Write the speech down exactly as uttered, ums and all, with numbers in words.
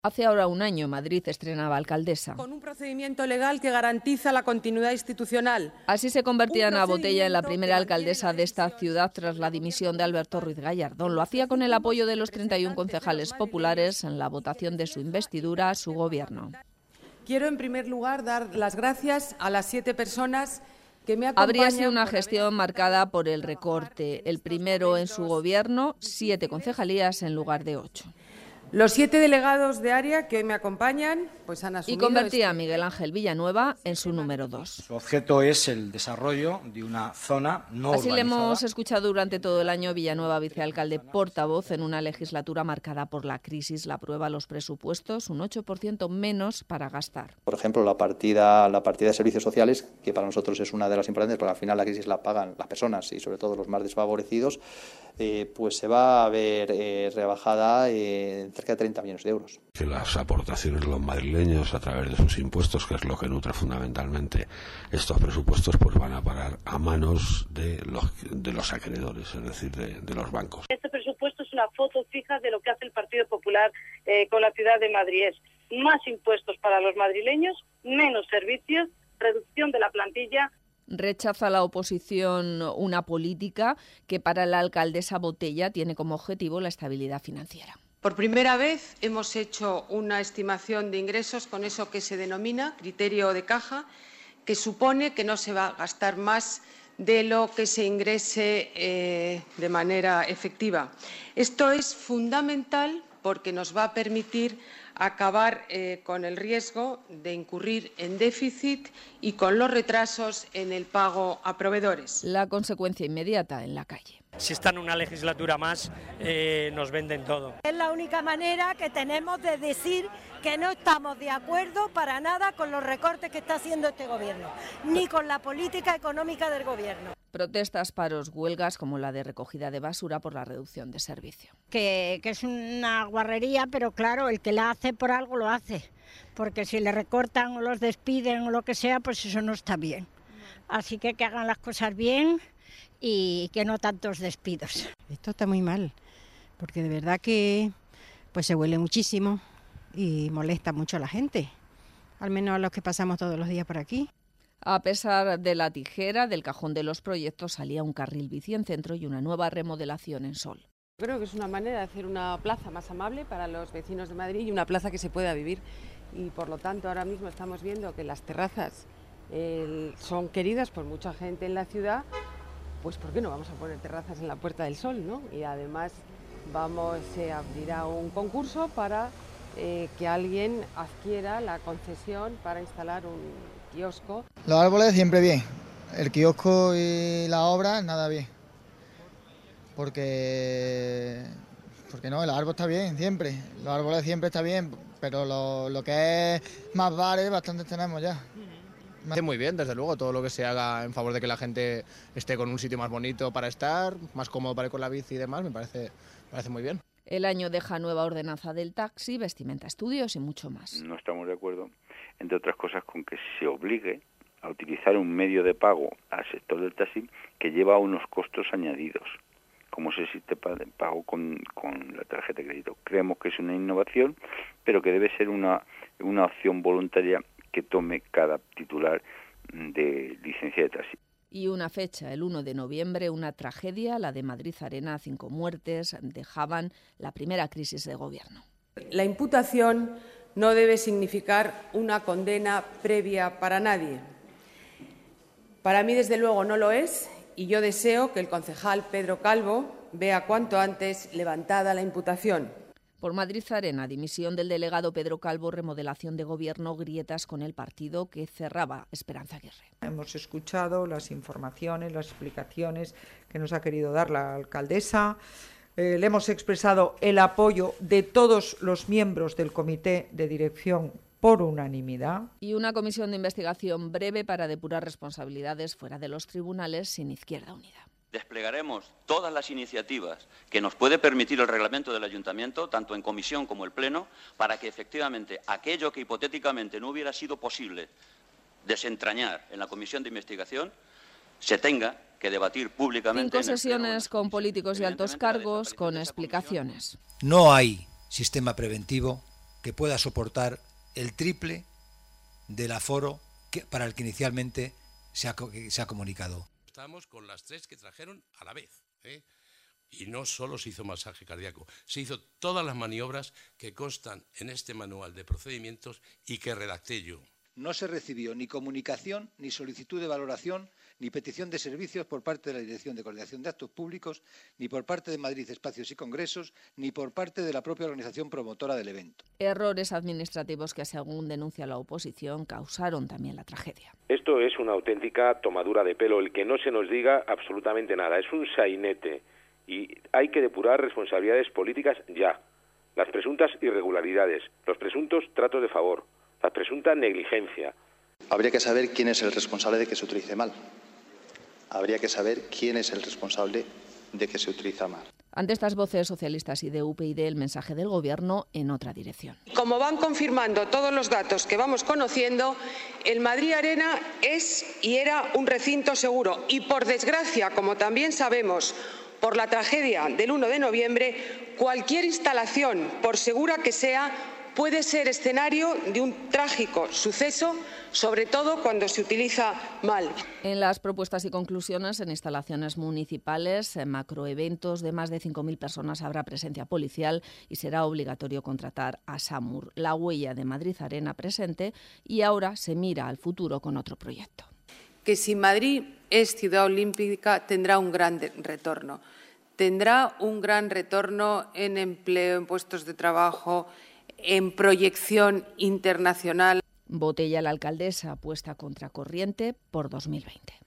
Hace ahora un año Madrid estrenaba alcaldesa. Con un procedimiento legal que garantiza la continuidad institucional. Así se convertía Ana Botella en la primera alcaldesa de esta ciudad tras la dimisión de Alberto Ruiz Gallardón. Lo hacía con el apoyo de los treinta y un concejales populares en la votación de su investidura a su gobierno. Quiero en primer lugar dar las gracias a las siete personas que me acompañan. Habría sido una gestión marcada por el recorte. El primero en su gobierno, siete concejalías en lugar de ocho. Los siete delegados de área que hoy me acompañan pues han asumido... Y convertía a Miguel Ángel Villanueva en su número dos. Su objeto es el desarrollo de una zona no urbanizada. Así le hemos escuchado durante todo el año. Villanueva, vicealcalde portavoz en una legislatura marcada por la crisis. La prueba, los presupuestos, un ocho por ciento menos para gastar. Por ejemplo, la partida, la partida de servicios sociales, que para nosotros es una de las importantes, porque al final la crisis la pagan las personas y sobre todo los más desfavorecidos, eh, pues se va a ver eh, rebajada en eh, cerca de treinta millones de euros. Que las aportaciones de los madrileños a través de sus impuestos, que es lo que nutre fundamentalmente estos presupuestos, pues van a parar a manos de los, de los acreedores, es decir, de, de los bancos. Este presupuesto es una foto fija de lo que hace el Partido Popular eh, con la ciudad de Madrid. Es más impuestos para los madrileños, menos servicios, reducción de la plantilla. Rechaza la oposición una política que para la alcaldesa Botella tiene como objetivo la estabilidad financiera. Por primera vez hemos hecho una estimación de ingresos con eso que se denomina criterio de caja, que supone que no se va a gastar más de lo que se ingrese eh, de manera efectiva. Esto es fundamental porque nos va a permitir acabar eh, con el riesgo de incurrir en déficit y con los retrasos en el pago a proveedores. La consecuencia inmediata en la calle. Si están una legislatura más, eh, nos venden todo. Es la única manera que tenemos de decir que no estamos de acuerdo para nada con los recortes que está haciendo este gobierno, ni con la política económica del gobierno. Protestas, paros, huelgas como la de recogida de basura por la reducción de servicio. Que, que es una guarrería, pero claro, el que la hace por algo lo hace, porque si le recortan o los despiden o lo que sea, pues eso no está bien. Así que que hagan las cosas bien y que no tantos despidos. Esto está muy mal, porque de verdad que pues se huele muchísimo y molesta mucho a la gente, al menos a los que pasamos todos los días por aquí. A pesar de la tijera, del cajón de los proyectos salía un carril bici en centro y una nueva remodelación en Sol. Creo que es una manera de hacer una plaza más amable para los vecinos de Madrid y una plaza que se pueda vivir. Y por lo tanto ahora mismo estamos viendo que las terrazas eh, son queridas por mucha gente en la ciudad. Pues ¿por qué no vamos a poner terrazas en la Puerta del Sol, ¿no? Y además vamos, se abrirá un concurso para eh, que alguien adquiera la concesión para instalar un kiosco. Los árboles siempre bien, el kiosco y la obra nada bien, porque, porque no, el árbol está bien siempre, los árboles siempre está bien, pero lo, lo que es más bares bastante tenemos ya. Muy bien, desde luego, todo lo que se haga en favor de que la gente esté con un sitio más bonito para estar, más cómodo para ir con la bici y demás, me parece, me parece muy bien. El año deja nueva ordenanza del taxi, vestimenta, estudios y mucho más. No estamos de acuerdo, entre otras cosas, con que se obligue a utilizar un medio de pago al sector del taxi que lleva unos costos añadidos, como es el sistema de pago con, con la tarjeta de crédito. Creemos que es una innovación, pero que debe ser una, una opción voluntaria que tome cada titular de licencia de taxi. Y una fecha, el uno de noviembre, una tragedia, la de Madrid Arena, cinco muertes, dejaban la primera crisis de gobierno. La imputación no debe significar una condena previa para nadie. Para mí, desde luego, no lo es, y yo deseo que el concejal Pedro Calvo vea cuanto antes levantada la imputación. Por Madrid Arena, dimisión del delegado Pedro Calvo, remodelación de gobierno, grietas con el partido que cerraba Esperanza Aguirre. Hemos escuchado las informaciones, las explicaciones que nos ha querido dar la alcaldesa. Eh, le hemos expresado el apoyo de todos los miembros del comité de dirección por unanimidad. Y una comisión de investigación breve para depurar responsabilidades fuera de los tribunales sin Izquierda Unida. Desplegaremos todas las iniciativas que nos puede permitir el reglamento del Ayuntamiento, tanto en comisión como el Pleno, para que efectivamente aquello que hipotéticamente no hubiera sido posible desentrañar en la comisión de investigación se tenga que debatir públicamente. Cinco sesiones con políticos y altos cargos con explicaciones. No hay sistema preventivo que pueda soportar el triple del aforo que, para el que inicialmente se ha, se ha comunicado. Estamos con las tres que trajeron a la vez, ¿eh? Y no solo se hizo masaje cardíaco, se hizo todas las maniobras que constan en este manual de procedimientos y que redacté yo. No se recibió ni comunicación, ni solicitud de valoración, ni petición de servicios por parte de la Dirección de Coordinación de Actos Públicos, ni por parte de Madrid Espacios y Congresos, ni por parte de la propia organización promotora del evento. Errores administrativos que, según denuncia la oposición, causaron también la tragedia. Esto es una auténtica tomadura de pelo, el que no se nos diga absolutamente nada. Es un sainete y hay que depurar responsabilidades políticas ya. Las presuntas irregularidades, los presuntos tratos de favor, la presunta negligencia. Habría que saber quién es el responsable de que se utilice mal. Habría que saber quién es el responsable de que se utiliza mal. Ante estas voces socialistas y de U P YD, el mensaje del Gobierno en otra dirección. Como van confirmando todos los datos que vamos conociendo, el Madrid Arena es y era un recinto seguro. Y, por desgracia, como también sabemos por la tragedia del uno de noviembre, cualquier instalación, por segura que sea, puede ser escenario de un trágico suceso, sobre todo cuando se utiliza mal. En las propuestas y conclusiones, en instalaciones municipales, en macroeventos de más de cinco mil personas habrá presencia policial y será obligatorio contratar a SAMUR. La huella de Madrid Arena presente, y ahora se mira al futuro con otro proyecto. Que si Madrid es ciudad olímpica tendrá un gran retorno. Tendrá un gran retorno en empleo, en puestos de trabajo, en proyección internacional. Botella, la alcaldesa, apuesta contracorriente por dos mil veinte.